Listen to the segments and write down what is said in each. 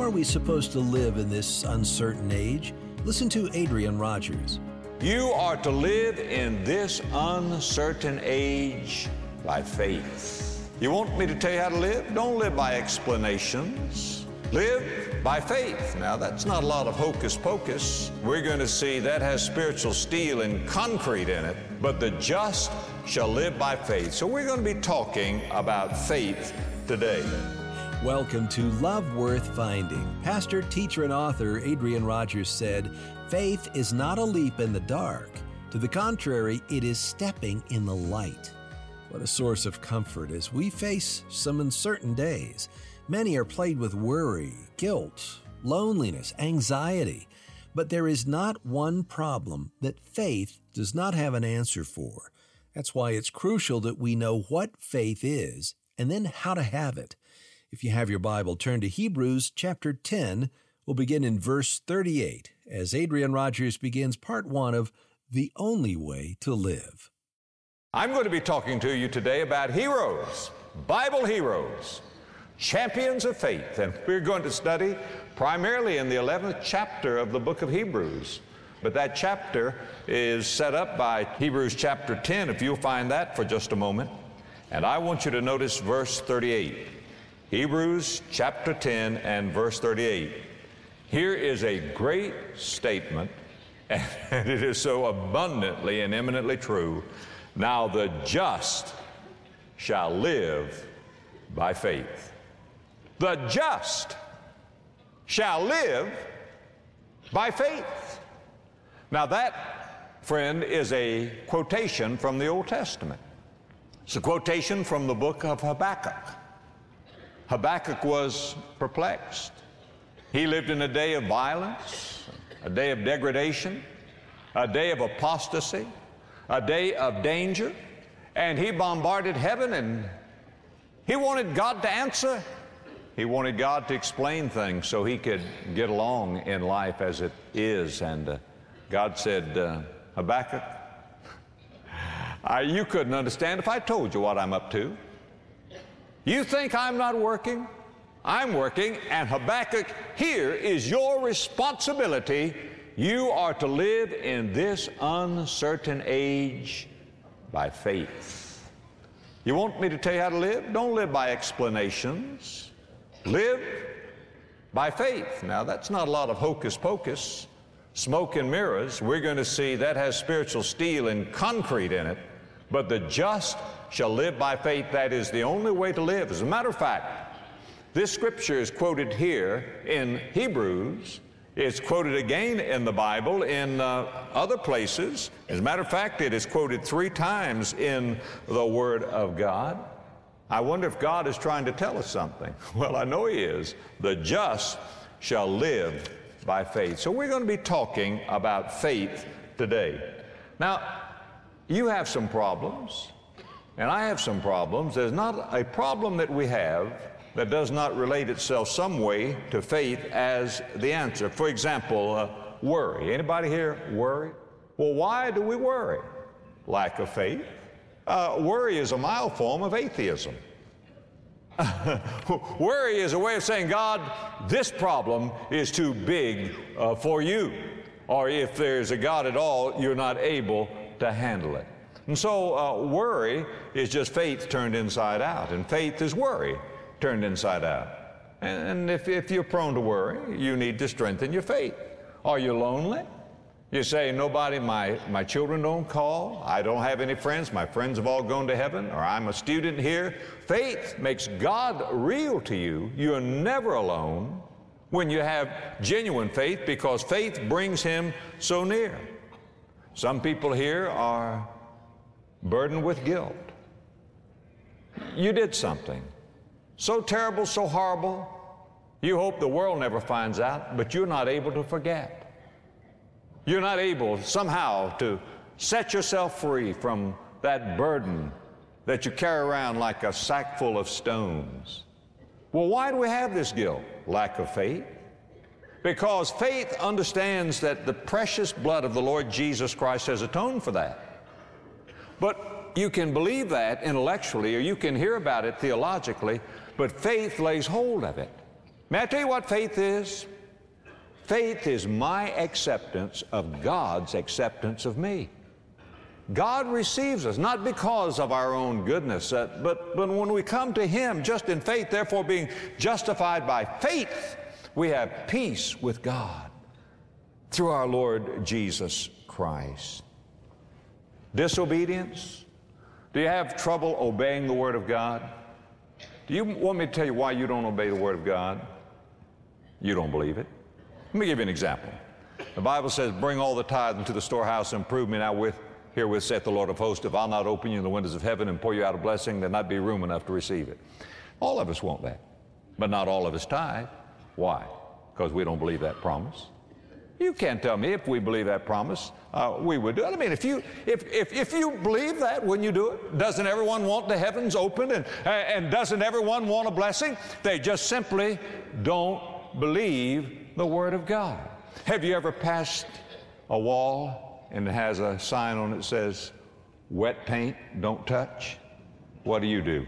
are we supposed to live in this uncertain age? Listen to Adrian Rogers. You are to live in this uncertain age by faith. You want me to tell you how to live? Don't live by explanations. Live by faith. Now, that's not a lot of hocus pocus. We're going to see that has spiritual steel and concrete in it, but the just shall live by faith. So we're going to be talking about faith today. Welcome to Love Worth Finding. Pastor, teacher, and author Adrian Rogers said, "Faith is not a leap in the dark. To the contrary, it is stepping in the light." What a source of comfort as we face some uncertain days. Many are plagued with worry, guilt, loneliness, anxiety. But there is not one problem that faith does not have an answer for. That's why it's crucial that we know what faith is and then how to have it. If you have your Bible, turn to Hebrews chapter 10. We'll begin in verse 38 as Adrian Rogers begins part one of The Only Way to Live. I'm going to be talking to you today about heroes, Bible heroes, champions of faith. And we're going to study primarily in the 11th chapter of the book of Hebrews. But that chapter is set up by Hebrews chapter 10, if you'll find that for just a moment. And I want you to notice verse 38. Hebrews chapter 10 and verse 38. Here is a great statement, and it is so abundantly and eminently true. Now the just shall live by faith. The just shall live by faith. Now that, friend, is a quotation from the Old Testament. It's a quotation from the book of Habakkuk. Habakkuk was perplexed. He lived in a day of violence, a day of degradation, a day of apostasy, a day of danger, and he bombarded heaven, and he wanted God to answer. He wanted God to explain things so he could get along in life as it is. And God said, Habakkuk, you couldn't understand if I told you what I'm up to. You think I'm not working? I'm working, and Habakkuk, here is your responsibility. You are to live in this uncertain age by faith. You want me to tell you how to live? Don't live by explanations. Live by faith. Now, that's not a lot of hocus pocus, smoke and mirrors. We're going to see that has spiritual steel and concrete in it. But the just shall live by faith. That is the only way to live. As a matter of fact, this scripture is quoted here in Hebrews. It's quoted again in the Bible in other places. As a matter of fact, it is quoted 3 times in the Word of God. I wonder if God is trying to tell us something. Well, I know He is. The just shall live by faith. So we're going to be talking about faith today. Now, you have some problems, and I have some problems. There's not a problem that we have that does not relate itself some way to faith as the answer. For example, worry. Anybody here worry? Well, why do we worry? Lack of faith. Worry is a mild form of atheism. Worry is a way of saying, God, this problem is too big for you. Or if there's a God at all, you're not able to handle it. And so worry is just faith turned inside out, and faith is worry turned inside out. And if you're prone to worry, you need to strengthen your faith. Are you lonely? You say, nobody, my children don't call, I don't have any friends, my friends have all gone to heaven, or I'm a student here. Faith makes God real to you. You're never alone when you have genuine faith, because faith brings Him so near. Some people here are burdened with guilt. You did something so terrible, so horrible, you hope the world never finds out, but you're not able to forget. You're not able somehow to set yourself free from that burden that you carry around like a sack full of stones. Well, why do we have this guilt? Lack of faith. Because faith understands that the precious blood of the Lord Jesus Christ has atoned for that. But you can believe that intellectually, or you can hear about it theologically, but faith lays hold of it. May I tell you what faith is? Faith is my acceptance of God's acceptance of me. God receives us, not because of our own goodness, but when we come to Him just in faith, therefore being justified by faith, we have peace with God through our Lord Jesus Christ. Disobedience? Do you have trouble obeying the Word of God? Do you want me to tell you why you don't obey the Word of God? You don't believe it. Let me give you an example. The Bible says, bring all the tithe into the storehouse and prove me now herewith saith the Lord of hosts, if I'll not open you the windows of heaven and pour you out a blessing, there'll not be room enough to receive it. All of us want that, but not all of us tithe. Why? Because we don't believe that promise. You can't tell me if we believe that promise, we would do it. I mean, if you believe that, wouldn't you do it? Doesn't everyone want the heavens open and doesn't everyone want a blessing? They just simply don't believe the Word of God. Have you ever passed a wall and it has a sign on it that says, wet paint, don't touch? What do?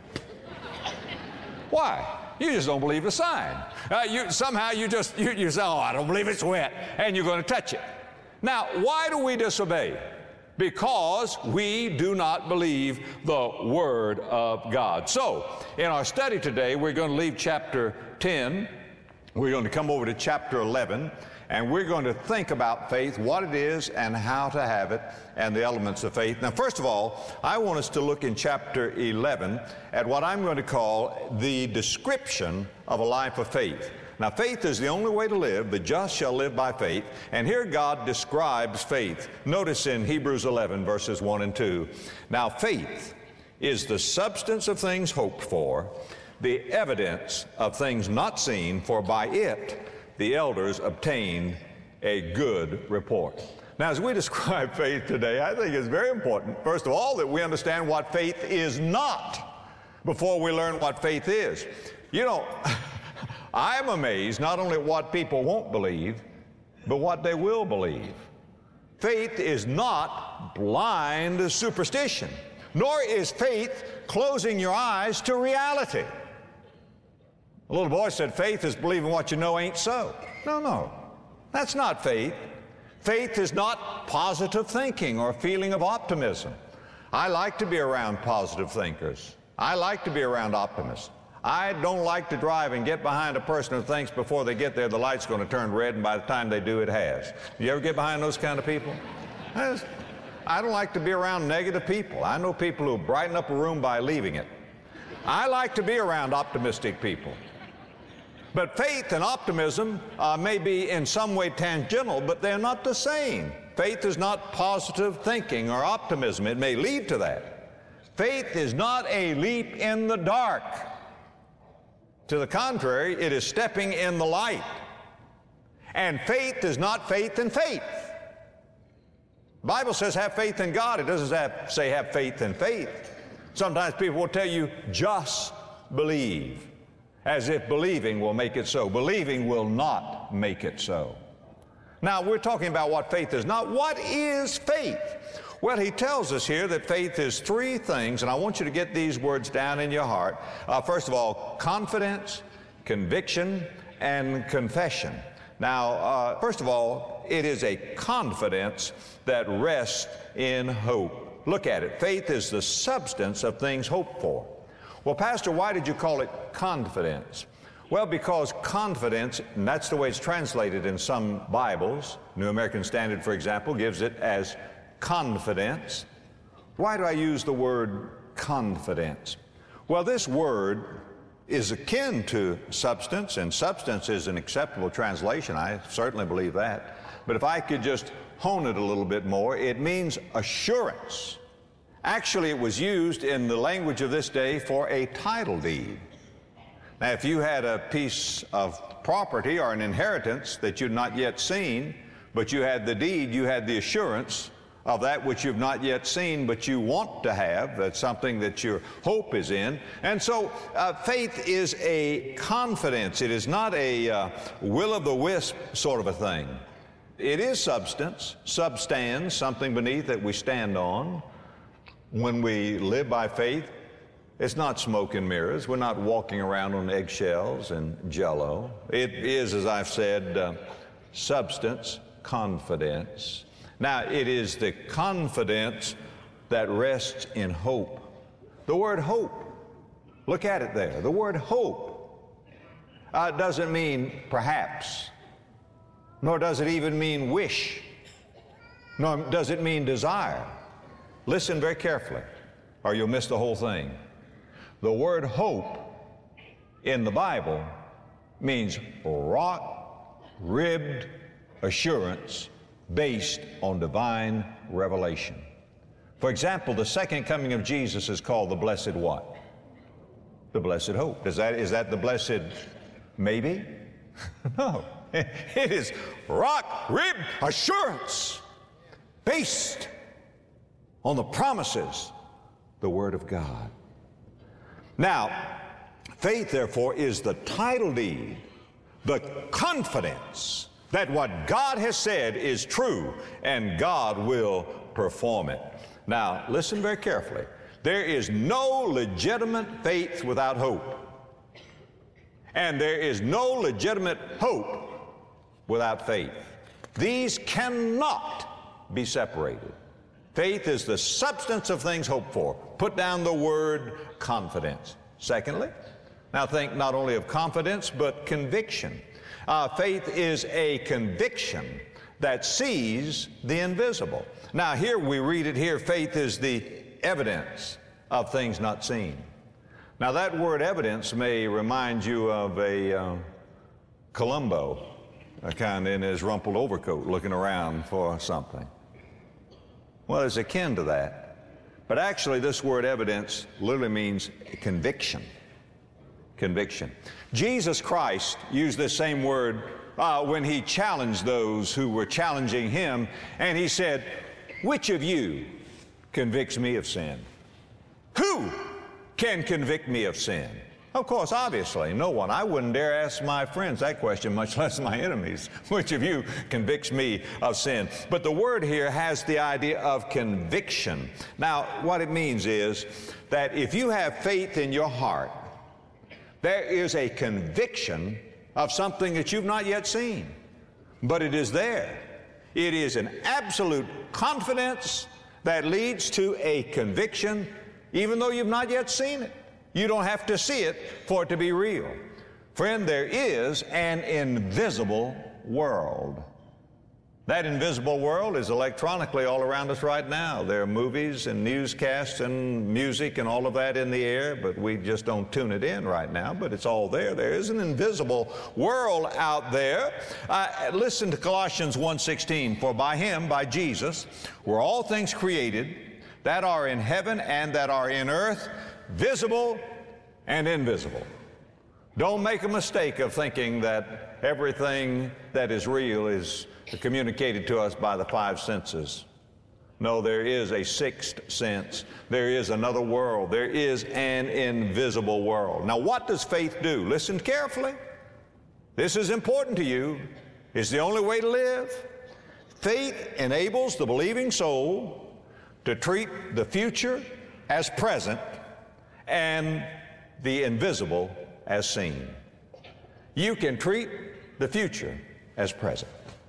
Why? You just don't believe the sign. You say, oh, I don't believe it's wet, and you're going to touch it. Now, why do we disobey? Because we do not believe the Word of God. So, in our study today, we're going to leave chapter 10. We're going to come over to chapter 11, and we're going to think about faith, what it is and how to have it, and the elements of faith. Now, first of all, I want us to look in chapter 11 at what I'm going to call the description of a life of faith. Now, faith is the only way to live. The just shall live by faith. And here God describes faith. Notice in Hebrews 11, verses 1 and 2. Now, faith is the substance of things hoped for, the evidence of things not seen, for by it the elders obtained a good report. Now, as we describe faith today, I think it's very important, first of all, that we understand what faith is not before we learn what faith is. You know, I'm amazed not only at what people won't believe, but what they will believe. Faith is not blind superstition, nor is faith closing your eyes to reality. A little boy said, faith is believing what you know ain't so. No, that's not faith. Faith is not positive thinking or a feeling of optimism. I like to be around positive thinkers. I like to be around optimists. I don't like to drive and get behind a person who thinks before they get there the light's going to turn red, and by the time they do, it has. You ever get behind those kind of people? I don't like to be around negative people. I know people who brighten up a room by leaving it. I like to be around optimistic people. But faith and optimism may be in some way tangential, but they're not the same. Faith is not positive thinking or optimism. It may lead to that. Faith is not a leap in the dark. To the contrary, it is stepping in the light. And faith is not faith in faith. The Bible says have faith in God. It doesn't say have faith in faith. Sometimes people will tell you, just believe, as if believing will make it so. Believing will not make it so. Now, we're talking about what faith is not. What is faith? Well, he tells us here that faith is three things, and I want you to get these words down in your heart. First of all, confidence, conviction, and confession. Now, first of all, it is a confidence that rests in hope. Look at it. Faith is the substance of things hoped for. Well, Pastor, why did you call it confidence? Well, because confidence, and that's the way it's translated in some Bibles. New American Standard, for example, gives it as confidence. Why do I use the word confidence? Well, this word is akin to substance, and substance is an acceptable translation. I certainly believe that. But if I could just hone it a little bit more, it means assurance. Actually, it was used in the language of this day for a title deed. Now, if you had a piece of property or an inheritance that you'd not yet seen, but you had the deed, you had the assurance of that which you've not yet seen, but you want to have. That's something that your hope is in. And so faith is a confidence. It is not a will-o'-the-wisp sort of a thing. It is substance, substance, something beneath that we stand on. When we live by faith, It's not smoke and mirrors. We're not walking around on eggshells and jello. It is, as I've said, substance, confidence. Now, it is the confidence that rests in hope. The word hope, look at it there. The word hope doesn't mean perhaps, nor does it even mean wish, nor does it mean desire. Listen very carefully, or you'll miss the whole thing. The word hope in the Bible means rock-ribbed assurance based on divine revelation. For example, the second coming of Jesus is called the blessed what? The blessed hope. Is that the blessed maybe? No. It is rock-ribbed assurance based on the promises, the Word of God. Now, faith, therefore, is the title deed, the confidence that what God has said is true and God will perform it. Now, listen very carefully. There is no legitimate faith without hope. And there is no legitimate hope without faith. These cannot be separated. Faith is the substance of things hoped for. Put down the word confidence. Secondly, now think not only of confidence, but conviction. Faith is a conviction that sees the invisible. Now here we read it here, faith is the evidence of things not seen. Now that word evidence may remind you of a Columbo, kind of in his rumpled overcoat looking around for something. Well, it's akin to that. But actually this word evidence literally means conviction. Conviction. Jesus Christ used this same word when he challenged those who were challenging him, and he said, "Which of you convicts me of sin?" Who can convict me of sin? Of course, obviously, no one. I wouldn't dare ask my friends that question, much less my enemies. Which of you convicts me of sin? But the word here has the idea of conviction. Now, what it means is that if you have faith in your heart, there is a conviction of something that you've not yet seen, but it is there. It is an absolute confidence that leads to a conviction, even though you've not yet seen it. You don't have to see it for it to be real. Friend, there is an invisible world. That invisible world is electronically all around us right now. There are movies and newscasts and music and all of that in the air, but we just don't tune it in right now, but it's all there. There is an invisible world out there. Listen to Colossians 1:16, "For by him," by Jesus, "were all things created that are in heaven and that are in earth, visible and invisible." Don't make a mistake of thinking that everything that is real is communicated to us by the five senses. No, there is a sixth sense. There is another world. There is an invisible world. Now, what does faith do? Listen carefully. This is important to you. It's the only way to live. Faith enables the believing soul to treat the future as present and the invisible as seen. You can treat the future as present,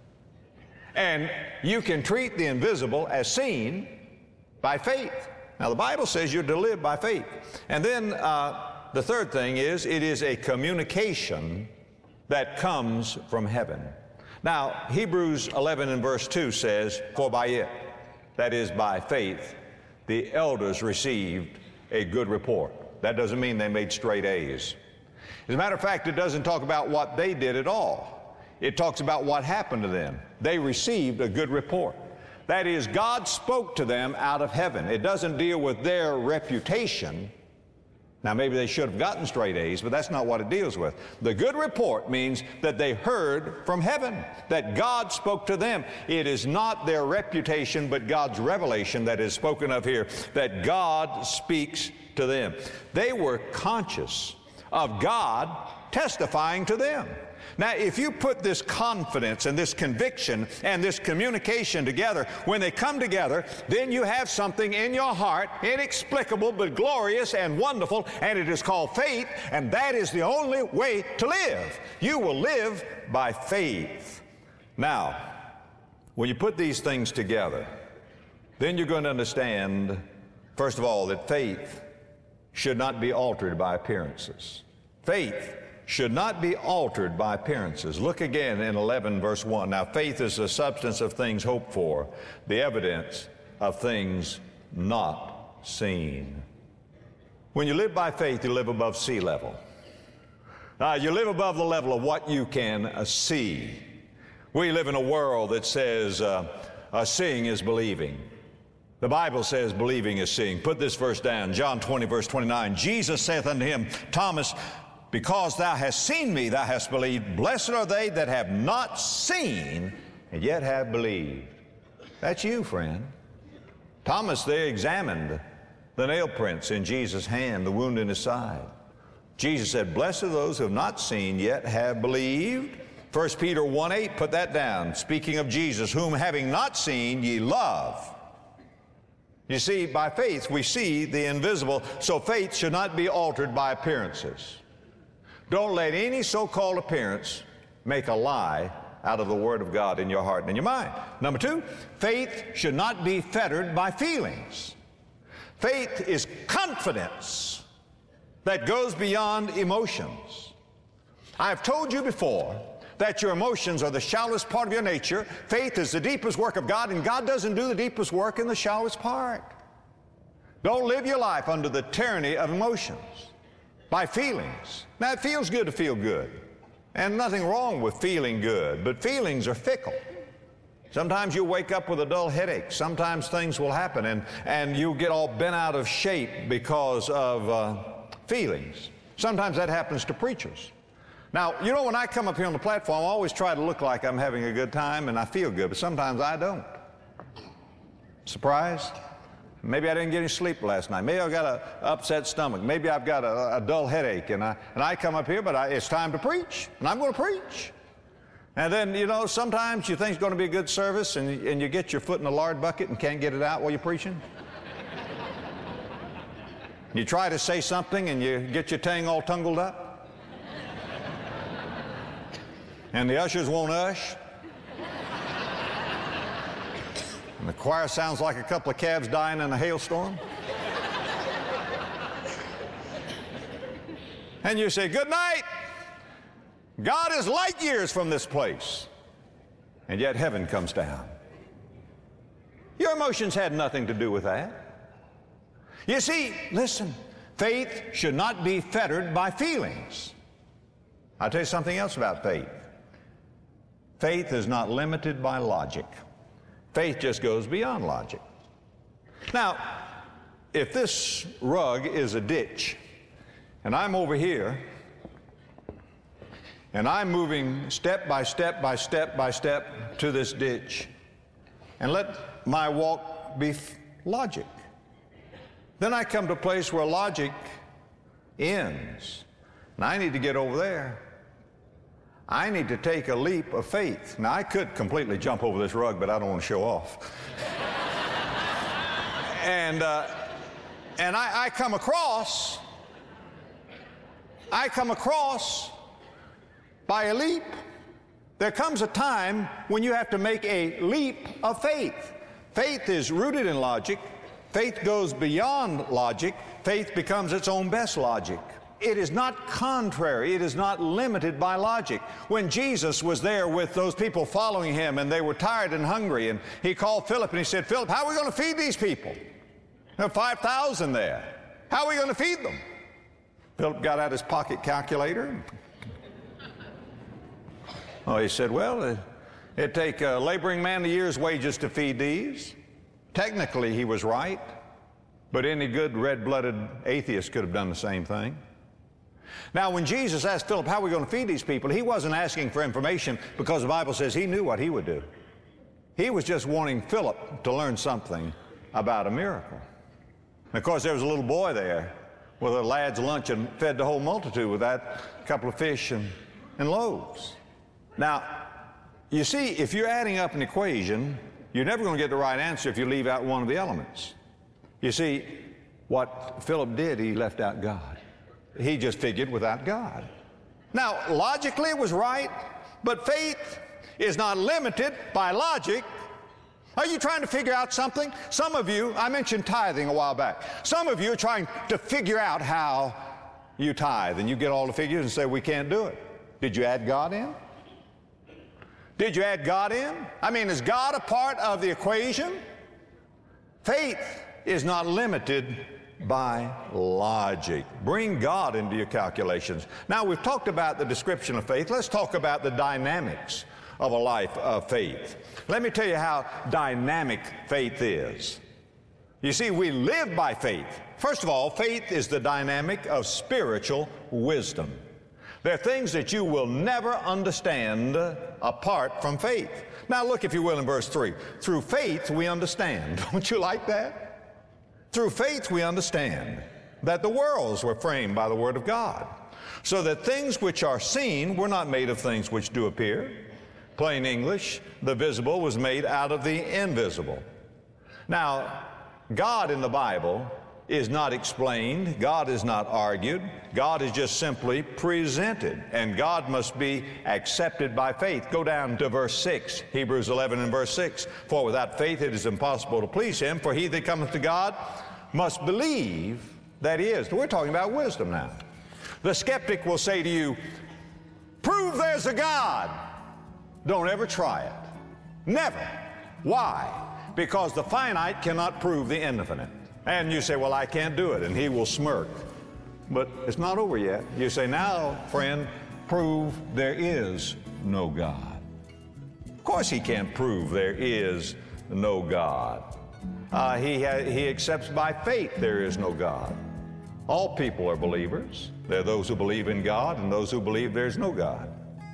and you can treat the invisible as seen by faith. Now the Bible says you're to live by faith. And then the third thing is, it is a communication that comes from heaven. Now Hebrews 11 and verse 2 says, "For by it," that is by faith, "the elders received a good report." That doesn't mean they made straight A's. As a matter of fact, it doesn't talk about what they did at all. It talks about what happened to them. They received a good report. That is, God spoke to them out of heaven. It doesn't deal with their reputation. Now, maybe they should have gotten straight A's, but that's not what it deals with. The good report means that they heard from heaven, that God spoke to them. It is not their reputation, but God's revelation that is spoken of here, that God speaks to them. They were conscious of God testifying to them. Now, if you put this confidence and this conviction and this communication together, when they come together, then you have something in your heart, inexplicable but glorious and wonderful, and it is called faith, and that is the only way to live. You will live by faith. Now, when you put these things together, then you're going to understand, first of all, that faith should not be altered by appearances. Faith should not be altered by appearances. Look again in 11 verse 1. Now faith is the substance of things hoped for, the evidence of things not seen. When you live by faith, you live above sea level. You live above the level of what you can see. We live in a world that says seeing is believing. The Bible says believing is seeing. Put this verse down, John 20 verse 29. Jesus saith unto him, Thomas, because thou hast seen me, thou hast believed. Blessed are they that have not seen and yet have believed. That's you, friend. Thomas, they examined the nail prints in Jesus' hand, the wound in his side. Jesus said, blessed are those who have not seen yet have believed. 1 Peter 1:8, put that down. Speaking of Jesus, whom having not seen ye love. You see, by faith we see the invisible, so faith should not be altered by appearances. Don't let any so-called appearance make a lie out of the Word of God in your heart and in your mind. Number two, faith should not be fettered by feelings. Faith is confidence that goes beyond emotions. I've told you before that your emotions are the shallowest part of your nature. Faith is the deepest work of God, and God doesn't do the deepest work in the shallowest part. Don't live your life under the tyranny of emotions, by feelings. Now, it feels good to feel good, and nothing wrong with feeling good, but feelings are fickle. Sometimes you'll wake up with a dull headache. Sometimes things will happen, and you'll get all bent out of shape because of feelings. Sometimes that happens to preachers. Now, you know, when I come up here on the platform, I always try to look like I'm having a good time and I feel good, but sometimes I don't. Surprised? Maybe I didn't get any sleep last night. Maybe I've got an upset stomach. Maybe I've got a dull headache, and I come up here, but it's time to preach, and I'm going to preach. And then, you know, sometimes you think it's going to be a good service, and you get your foot in a lard bucket and can't get it out while you're preaching. You try to say something, and you get your tongue all tangled up. And the ushers won't ush. And the choir sounds like a couple of calves dying in a hailstorm. And you say, good night. God is light years from this place. And yet heaven comes down. Your emotions had nothing to do with that. You see, listen, faith should not be fettered by feelings. I'll tell you something else about faith. Faith is not limited by logic. Faith just goes beyond logic. Now, if this rug is a ditch, and I'm over here, and I'm moving step by step by step by step to this ditch, and let my walk be logic, then I come to a place where logic ends, and I need to get over there. I need to take a leap of faith. Now, I could completely jump over this rug, but I don't want to show off. And I come across by a leap. There comes a time when you have to make a leap of faith. Faith is rooted in logic. Faith goes beyond logic. Faith becomes its own best logic. It is not contrary. It is not limited by logic. When Jesus was there with those people following him, and they were tired and hungry, and he called Philip and he said, Philip, how are we going to feed these people? There are 5,000 there. How are we going to feed them? Philip got out his pocket calculator. Oh, he said, well, it'd take a laboring man a year's wages to feed these. Technically, he was right, but any good red-blooded atheist could have done the same thing. Now, when Jesus asked Philip, how are we going to feed these people, he wasn't asking for information, because the Bible says he knew what he would do. He was just wanting Philip to learn something about a miracle. And of course, there was a little boy there Well, the lad's luncheon fed the whole multitude with that couple of fish and loaves. Now, you see, if you're adding up an equation, you're never going to get the right answer if you leave out one of the elements. You see, what Philip did, he left out God. He just figured without God. Now, logically it was right, but faith is not limited by logic. Are you trying to figure out something? Some of you, I mentioned tithing a while back. Some of you are trying to figure out how you tithe, and you get all the figures and say, we can't do it. Did you add God in? Did you add God in? I mean, is God a part of the equation? Faith is not limited by logic. Bring God into your calculations. Now, we've talked about the description of faith. Let's talk about the dynamics of a life of faith. Let me tell you how dynamic faith is. You see, we live by faith. First of all, faith is the dynamic of spiritual wisdom. There are things that you will never understand apart from faith. Now look, if you will, in verse 3. Through faith we understand. Don't you like that? Through faith we understand that the worlds were framed by the word of God, so that things which are seen were not made of things which do appear. Plain English, the visible was made out of the invisible. Now, God in the Bible is not explained. God is not argued. God is just simply presented, and God must be accepted by faith. Go down to verse 6, Hebrews 11 and verse 6. For without faith it is impossible to please him, for he that cometh to God must believe that he is. We're talking about wisdom now. The skeptic will say to you, prove there's a God. Don't ever try it. Never. Why? Because the finite cannot prove the infinite. And you say, well, I can't do it, and he will smirk. But it's not over yet. You say, now, friend, prove there is no God. Of course he can't prove there is no God. He accepts by faith there is no God. All people are believers. There are those who believe in God and those who believe there's no God.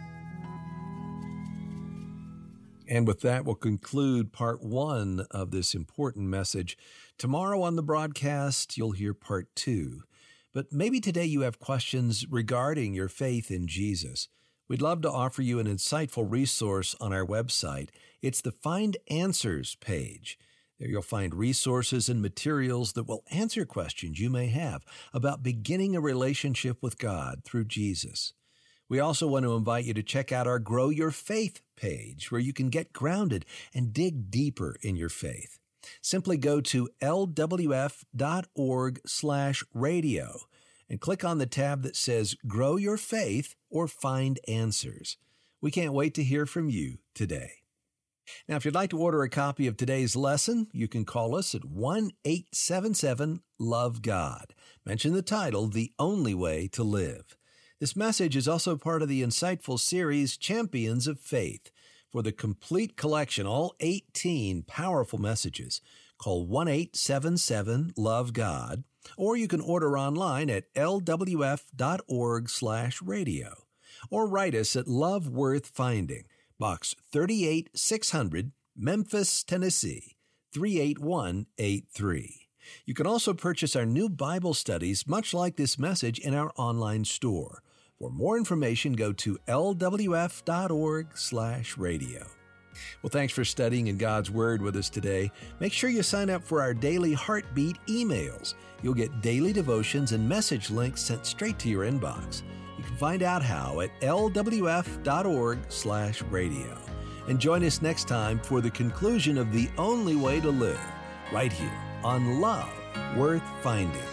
And with that, we'll conclude part 1 of this important message. Tomorrow on the broadcast, you'll hear part 2. But maybe today you have questions regarding your faith in Jesus. We'd love to offer you an insightful resource on our website. It's the Find Answers page. There you'll find resources and materials that will answer questions you may have about beginning a relationship with God through Jesus. We also want to invite you to check out our Grow Your Faith page, where you can get grounded and dig deeper in your faith. Simply go to lwf.org/radio and click on the tab that says Grow Your Faith or Find Answers. We can't wait to hear from you today. Now, if you'd like to order a copy of today's lesson, you can call us at 1-877-LOVE-GOD. Mention the title, The Only Way to Live. This message is also part of the insightful series Champions of Faith. For the complete collection, all 18 powerful messages, call 1-877-LOVE-GOD, or you can order online at lwf.org/radio, or write us at Love Worth Finding, Box 38600, Memphis, Tennessee, 38183. You can also purchase our new Bible studies, much like this message, in our online store. For more information, go to lwf.org/radio. Well, thanks for studying in God's Word with us today. Make sure you sign up for our daily Heartbeat emails. You'll get daily devotions and message links sent straight to your inbox. You can find out how at lwf.org/radio. And join us next time for the conclusion of The Only Way to Live, right here on Love Worth Finding.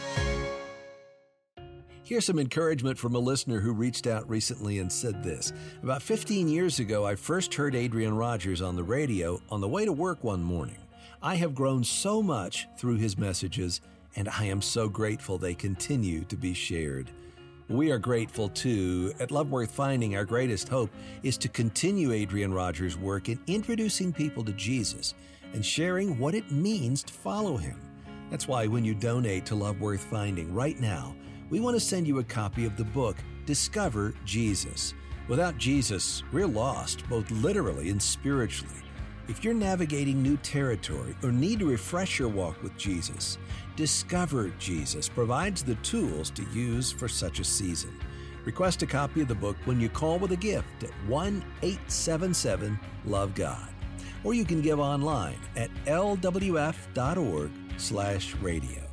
Here's some encouragement from a listener who reached out recently and said this. About 15 years ago, I first heard Adrian Rogers on the radio on the way to work one morning. I have grown so much through his messages, and I am so grateful they continue to be shared. We are grateful, too. At Love Worth Finding, our greatest hope is to continue Adrian Rogers' work in introducing people to Jesus and sharing what it means to follow him. That's why when you donate to Love Worth Finding right now, we want to send you a copy of the book, Discover Jesus. Without Jesus, we're lost, both literally and spiritually. If you're navigating new territory or need to refresh your walk with Jesus, Discover Jesus provides the tools to use for such a season. Request a copy of the book when you call with a gift at 1-877-LOVE-GOD. Or you can give online at lwf.org/radio.